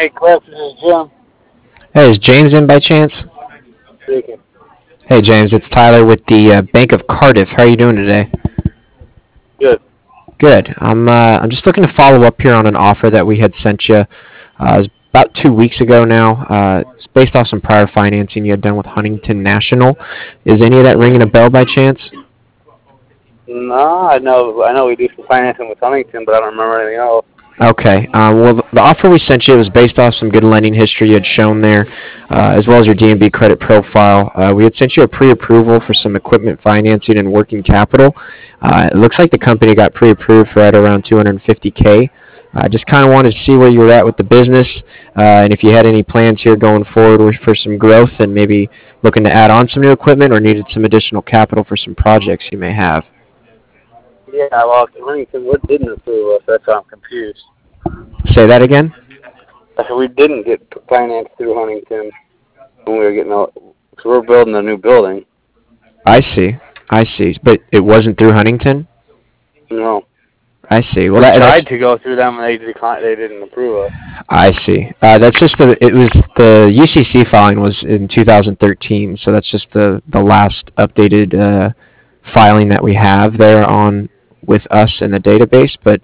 Hey, Cliff, this is Jim Hey, is James in by chance? speaking. Hey, James, it's Tyler with the Bank of Cardiff. How are you doing today? Good. Good. I'm just looking to follow up here on an offer that we had sent you. It was about 2 weeks ago now. It's based off some prior financing you had done with Huntington National. Is any of that ringing a bell by chance? No, I know we do some financing with Huntington, but I don't remember anything else. Okay. Well, the offer we sent you was based off some good lending history you had shown there, as well as your D&B credit profile. We had sent you a pre-approval for some equipment financing and working capital. It looks like the company got pre-approved for right around 250K. I just kind of wanted to see where you were at with the business, and if you had any plans here going forward for some growth, and maybe looking to add on some new equipment or needed some additional capital for some projects you may have. Yeah, well, Huntington didn't approve us. That's why I'm confused. Say that again. I said we didn't get financed through Huntington when we were getting out. So we're building a new building. I see. I see. But it wasn't through Huntington? No. I see. Well, We that's tried to go through them, and they declined. They didn't approve us. I see. That's just it was the UCC filing was in 2013, so that's just the last updated filing that we have there on with us in the database. But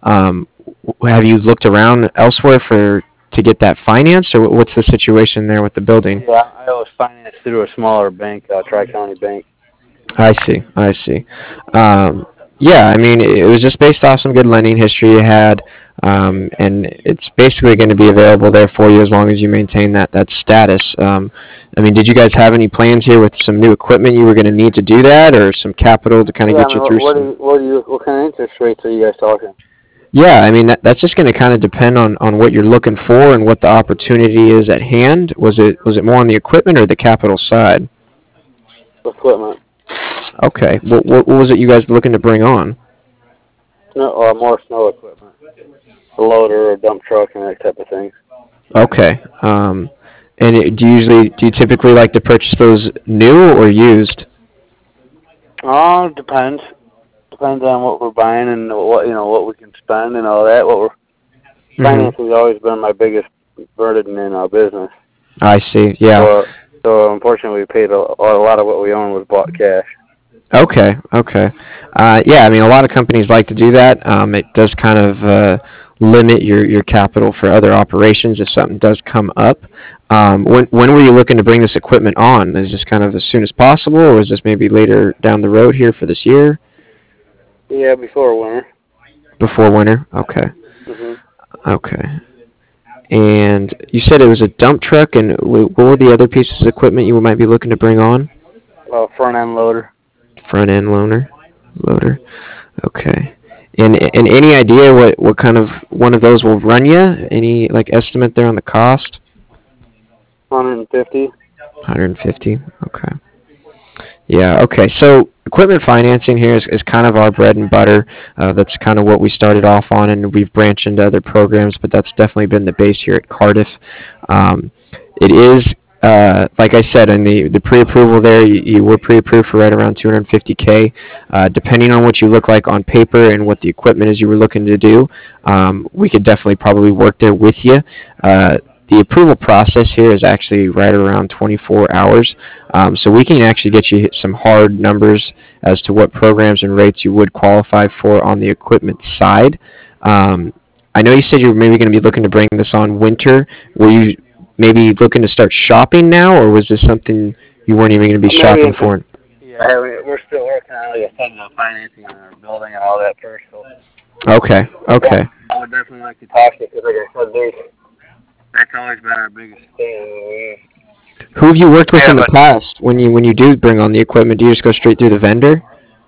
have you looked around elsewhere for to get that financed, or what's the situation there with the building? Yeah, I was financed through a smaller bank, Tri-County Bank. I see. I see. Yeah, I mean, it was just based off some good lending history you had, and it's basically going to be available there for you as long as you maintain that status. I mean, did you guys have any plans here with some new equipment you were going to need to do that, or some capital to kind of Yeah, I get mean, you through some? what kind of interest rates are you guys talking? Yeah, I mean that's just going to kind of depend on what you're looking for and what the opportunity is at hand. Was it more on the equipment or the capital side? Equipment. Okay, what was it you guys were looking to bring on? Snow, more snow equipment. A loader, a dump truck, and that type of thing. Okay. And do you typically like to purchase those new or used? Oh, depends. Depends on what we're buying and what we can spend and all that. Hmm. Financing has always been my biggest burden in our business. I see. Yeah. So unfortunately, we paid a lot of what we own was bought cash. Okay. Okay. Yeah. I mean, a lot of companies like to do that. It does kind of limit your capital for other operations if something does come up. When were you looking to bring this equipment on? Is this kind of as soon as possible, or is this maybe later down the road here for this year? Yeah, before winter. Before winter? Okay. Mhm. Okay. And you said it was a dump truck, and what were the other pieces of equipment you might be looking to bring on? Front end loader. Front end loader. Okay. And any idea what kind of one of those will run you? Any like estimate there on the cost? 150. 150. Okay. Yeah. Okay. So equipment financing here is kind of our bread and butter. That's kind of what we started off on, and we've branched into other programs, but that's definitely been the base here at Cardiff. Um, it is, like I said, in the pre-approval there, you were pre-approved for right around 250K. Depending on what you look like on paper and what the equipment is you were looking to do, we could definitely probably work there with you. The approval process here is actually right around 24 hours. So we can actually get you some hard numbers as to what programs and rates you would qualify for on the equipment side. I know you said you were maybe going to be looking to bring this on winter. Were you maybe looking to start shopping now, or was this something you weren't even going to be Maybe shopping for? yeah, we're still working on like I said, the financing on our building and all that first. So Okay, yeah, okay. I would definitely like to talk to you because like I said, that's always been our biggest thing. Who have you worked with Yeah, in the but past when you do bring on the equipment? Do you just go straight through the vendor?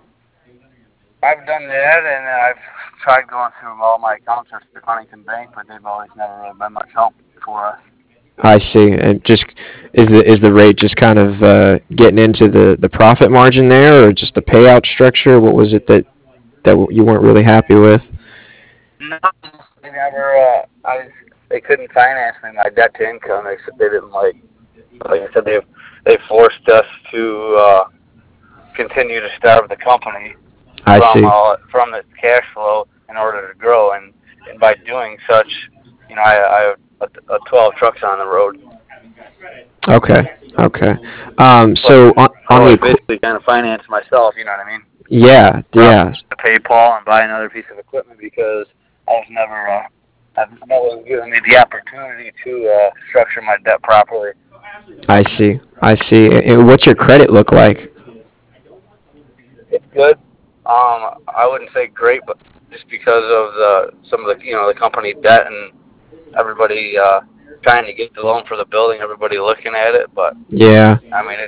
I've done that, and I've tried going through all my accounts at the Huntington Bank, but they've always never really been much help for us. I see. And just is the rate just kind of getting into the profit margin there, or just the payout structure? What was it that you weren't really happy with? No, they never. They couldn't finance me my debt to income. They didn't like I said, they forced us to continue to starve the company I see. from the cash flow in order to grow, and by doing such, I a 12 trucks on the road. Okay. Okay. So On I the was basically kind of finance myself. You know what I mean? yeah, yeah. To pay Paul and buy another piece of equipment because I was never. No one given me the opportunity to structure my debt properly. I see. I see. And what's your credit look like? It's good. I wouldn't say great, but just because of some of the company debt and everybody trying to get the loan for the building, everybody looking at it. But Yeah. I mean,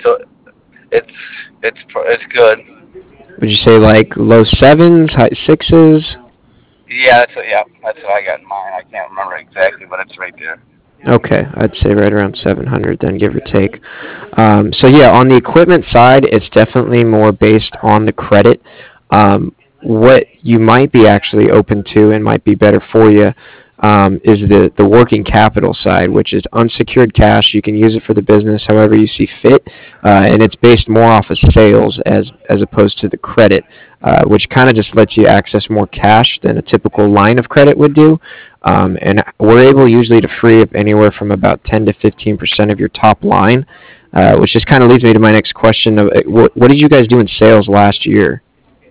it's good. Would you say like low sevens, high sixes? Yeah, that's what I got in mind. I can't remember exactly, but it's right there. Okay, I'd say right around 700 then, give or take. So yeah, on the equipment side, it's definitely more based on the credit. What you might be actually open to and might be better for you is the working capital side, which is unsecured cash. You can use it for the business however you see fit, and it's based more off of sales as opposed to the credit, which kind of just lets you access more cash than a typical line of credit would do. And we're able usually to free up anywhere from about 10 to 15% of your top line, which just kind of leads me to my next question. What did you guys do in sales last year?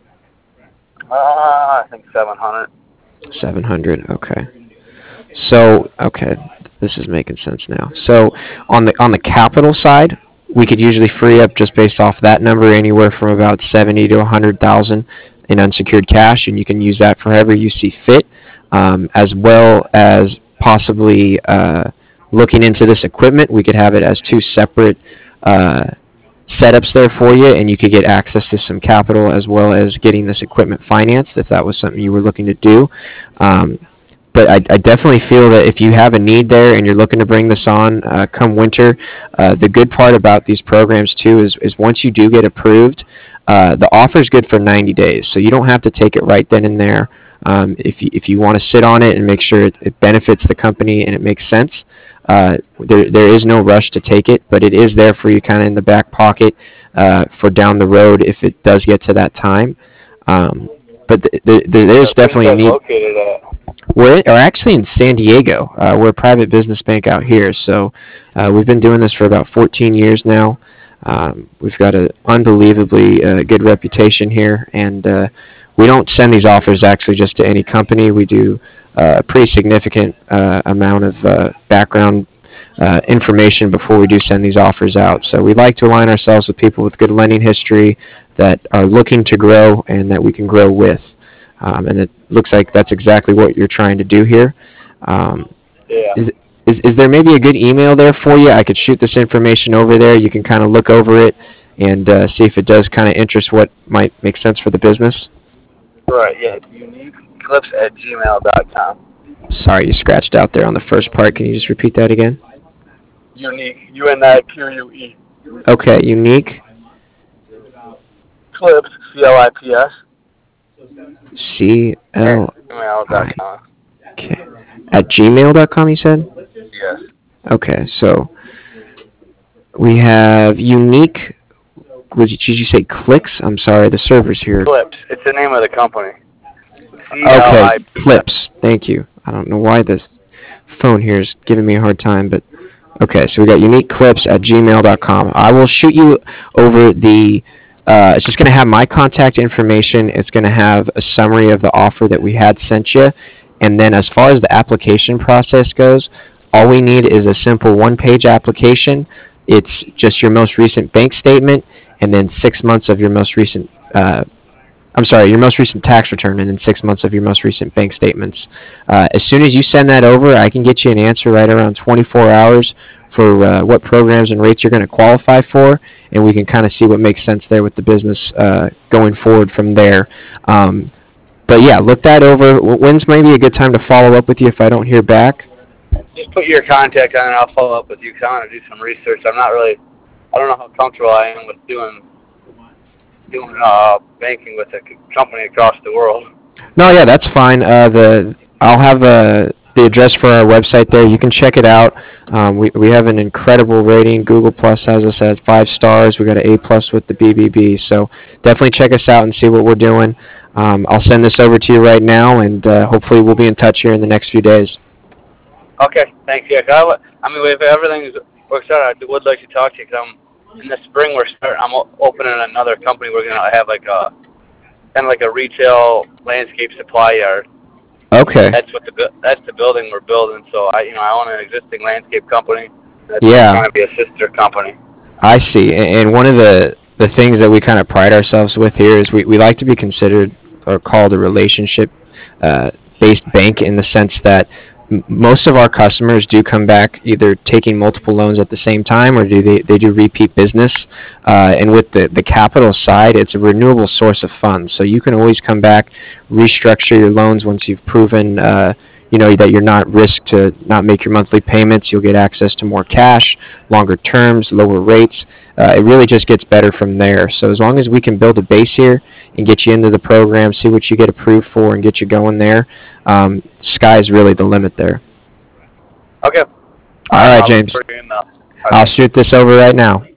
I think 700. 700. Okay. So, okay, this is making sense now. So, on the capital side, we could usually free up just based off that number anywhere from about 70 to 100,000 in unsecured cash, and you can use that for however you see fit, as well as possibly looking into this equipment. We could have it as two separate uh, setups there for you, and you could get access to some capital as well as getting this equipment financed if that was something you were looking to do. Um, but I definitely feel that if you have a need there and you're looking to bring this on come winter, the good part about these programs too is once you do get approved, the offer is good for 90 days. So you don't have to take it right then and there. If you want to sit on it and make sure it benefits the company and it makes sense, there is no rush to take it, but it is there for you kind of in the back pocket for down the road if it does get to that time. But there is definitely a need. Located at? We're actually in San Diego. We're a private business bank out here, so we've been doing this for about 14 years now. We've got an unbelievably good reputation here, and we don't send these offers actually just to any company. We do a pretty significant amount of background information before we do send these offers out. So we like to align ourselves with people with good lending history that are looking to grow and that we can grow with. And it looks like that's exactly what you're trying to do here. Yeah. Is there maybe a good email there for you? I could shoot this information over there. You can kind of look over it and see if it does kind of interest what might make sense for the business. Right, yeah. uniqueclips@gmail.com. Sorry, you scratched out there on the first part. Can you just repeat that again? Unique. UNIQUE. Okay, unique. Clips. CLIPS. CL. Gmail.com. Okay. At gmail.com, you said? Yes. Okay, so we have unique. Did you say clicks? I'm sorry, the server's here. Clips. It's the name of the company. Okay, Clips. Thank you. I don't know why this phone here is giving me a hard time, but okay, so we got uniqueclips@gmail.com. I will shoot you over the. It's just going to have my contact information. It's going to have a summary of the offer that we had sent you. And then as far as the application process goes, all we need is a simple one-page application. It's just your most recent bank statement and then 6 months of your most recent your most recent tax return and then 6 months of your most recent bank statements. As soon as you send that over, I can get you an answer right around 24 hours for what programs and rates you're going to qualify for, and we can kind of see what makes sense there with the business going forward from there. But yeah, look that over. When's maybe a good time to follow up with you if I don't hear back? Just put your contact on and I'll follow up with you because I want to do some research. I don't know how comfortable I am with doing banking with a company across the world. No, yeah, that's fine. I'll have the address for our website there. You can check it out. We have an incredible rating. Google Plus has us at 5 stars. We got an A+ with the BBB. So definitely check us out and see what we're doing. I'll send this over to you right now, and hopefully we'll be in touch here in the next few days. Okay, thanks. Yeah, I mean, if everything works out, I would like to talk to you because in the spring I'm opening another company. We're gonna have like a kind of like a retail landscape supply yard. Okay. That's the building we're building. So I own an existing landscape company. That's Yeah, going to be a sister company. I see. And one of the things that we kind of pride ourselves with here is we like to be considered or called a relationship based bank in the sense that most of our customers do come back either taking multiple loans at the same time or they do repeat business. And with the capital side, it's a renewable source of funds. So you can always come back, restructure your loans once you've proven that you're not risk to not make your monthly payments. You'll get access to more cash, longer terms, lower rates. It really just gets better from there. So as long as we can build a base here and get you into the program, see what you get approved for, and get you going there, sky's really the limit there. Okay. All right, I'll look James. for your email. I'll Okay. shoot this over right now.